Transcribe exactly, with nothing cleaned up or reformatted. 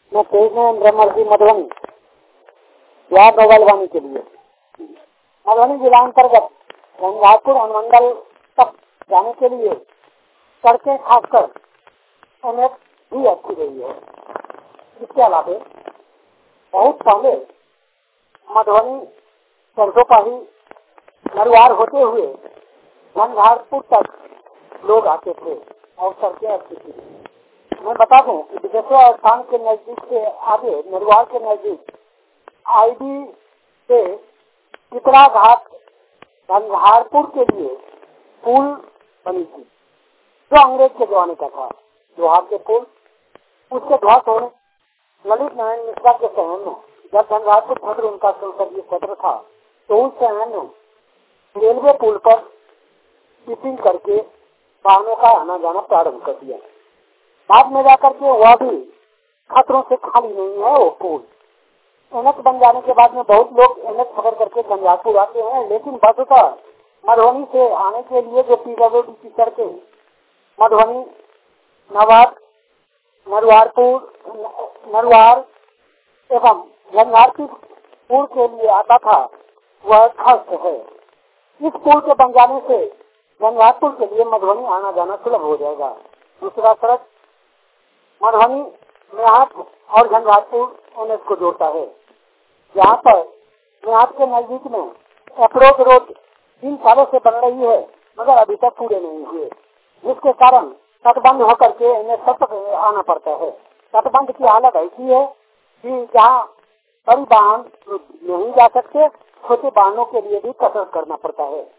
मैं तेईस नवम्बर मर्जी मधुबनी बिहार मोबाइल वाणी के लिए मधुबनी जिला अंतर्गत झंझारपुर अनुमंडल तक जाने के लिए सड़कें खासकर एन एच भी अच्छी रही है। इसके अलावा बहुत पहले मधुबनी सरसोपाही नरवार होते हुए झंझारपुर तक लोग आते थे और सड़कें अच्छी थी। मैं बता दूं कि बिदेश्वर स्थान के नजदीक से आगे नरवार के नजदीक आईडी से पिपरा घाट झंझारपुर के लिए पुल बनी थी जो अंग्रेज के जमाने का था। लोहार के पुल उसके ध्वस्त होने ललित नारायण मिश्रा के सहन में जब झंझारपुर क्षेत्र उनका संसदीय क्षेत्र था तो उस सहन में रेलवे पुल पर टिपिंग करके वाहनों का आना जाना प्रारंभ कर दिया। बाद में जाकर के वह भी खतरों से खाली नहीं है। वो पुल एनएच बन जाने के बाद में बहुत लोग एनएच पकड़ करके झंझारपुर आते हैं, लेकिन वस्तुतः मधुबनी से आने के लिए जो पीडब्ल्यूडी की सड़कें मधुबनी नवाब नरवारपुर नरवार एवं झंझारपुर के लिए आता था वह ध्वस्त है। इस पुल के बन जाने से झंझारपुर के लिए मधुबनी आना जाना सुलभ हो जाएगा। दूसरा सड़क मधुबनी मेहात और झंझारपुर एनएच को जोड़ता है। यहाँ पर मेहात के नजदीक में अप्रोच रोड तीन सालों से बन रही है मगर अभी तक पूरे नहीं हुए, जिसके कारण तटबंध होकर के एनएच तक आना पड़ता है। तटबंध की हालत ऐसी है कि जहाँ बड़ी वाहन नहीं जा सकते, छोटे वाहनों के लिए भी कसरत करना पड़ता है।